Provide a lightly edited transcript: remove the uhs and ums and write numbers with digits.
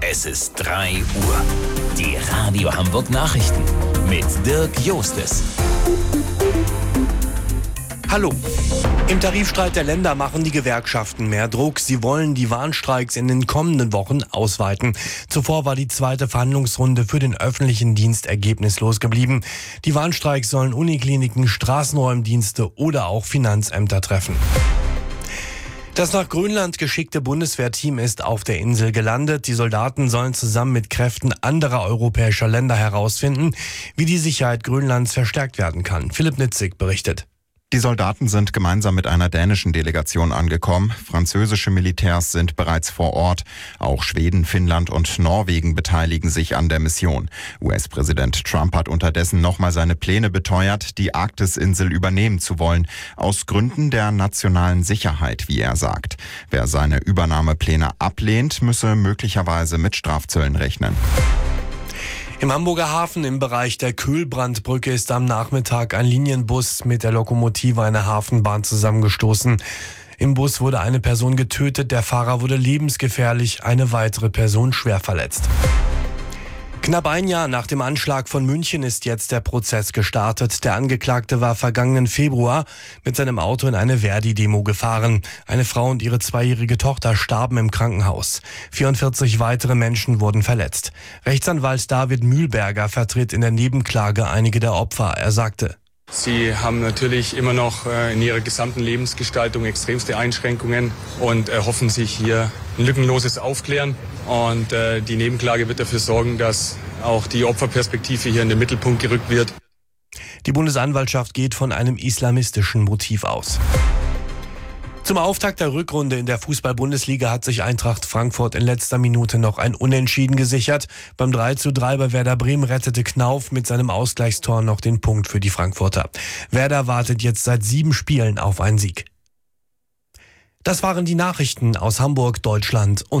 Es ist 3 Uhr. Die Radio Hamburg Nachrichten mit Dirk Jostes. Hallo. Im Tarifstreit der Länder machen die Gewerkschaften mehr Druck. Sie wollen die Warnstreiks in den kommenden Wochen ausweiten. Zuvor war die zweite Verhandlungsrunde für den öffentlichen Dienst ergebnislos geblieben. Die Warnstreiks sollen Unikliniken, Straßenräumdienste oder auch Finanzämter treffen. Das nach Grönland geschickte Bundeswehrteam ist auf der Insel gelandet. Die Soldaten sollen zusammen mit Kräften anderer europäischer Länder herausfinden, wie die Sicherheit Grönlands verstärkt werden kann. Philipp Nitzig berichtet. Die Soldaten sind gemeinsam mit einer dänischen Delegation angekommen. Französische Militärs sind bereits vor Ort. Auch Schweden, Finnland und Norwegen beteiligen sich an der Mission. US-Präsident Trump hat unterdessen nochmal seine Pläne beteuert, die Arktisinsel übernehmen zu wollen. Aus Gründen der nationalen Sicherheit, wie er sagt. Wer seine Übernahmepläne ablehnt, müsse möglicherweise mit Strafzöllen rechnen. Im Hamburger Hafen im Bereich der Kühlbrandbrücke ist am Nachmittag ein Linienbus mit der Lokomotive einer Hafenbahn zusammengestoßen. Im Bus wurde eine Person getötet, der Fahrer wurde lebensgefährlich, eine weitere Person schwer verletzt. Knapp ein Jahr nach dem Anschlag von München ist jetzt der Prozess gestartet. Der Angeklagte war vergangenen Februar mit seinem Auto in eine Verdi-Demo gefahren. Eine Frau und ihre 2-jährige Tochter starben im Krankenhaus. 44 weitere Menschen wurden verletzt. Rechtsanwalt David Mühlberger vertritt in der Nebenklage einige der Opfer. Er sagte: Sie haben natürlich immer noch in ihrer gesamten Lebensgestaltung extremste Einschränkungen und erhoffen sich hier ein lückenloses Aufklären. Und die Nebenklage wird dafür sorgen, dass auch die Opferperspektive hier in den Mittelpunkt gerückt wird. Die Bundesanwaltschaft geht von einem islamistischen Motiv aus. Zum Auftakt der Rückrunde in der Fußball-Bundesliga hat sich Eintracht Frankfurt in letzter Minute noch ein Unentschieden gesichert. Beim 3:3 bei Werder Bremen rettete Knauf mit seinem Ausgleichstor noch den Punkt für die Frankfurter. Werder wartet jetzt seit 7 Spielen auf einen Sieg. Das waren die Nachrichten aus Hamburg, Deutschland und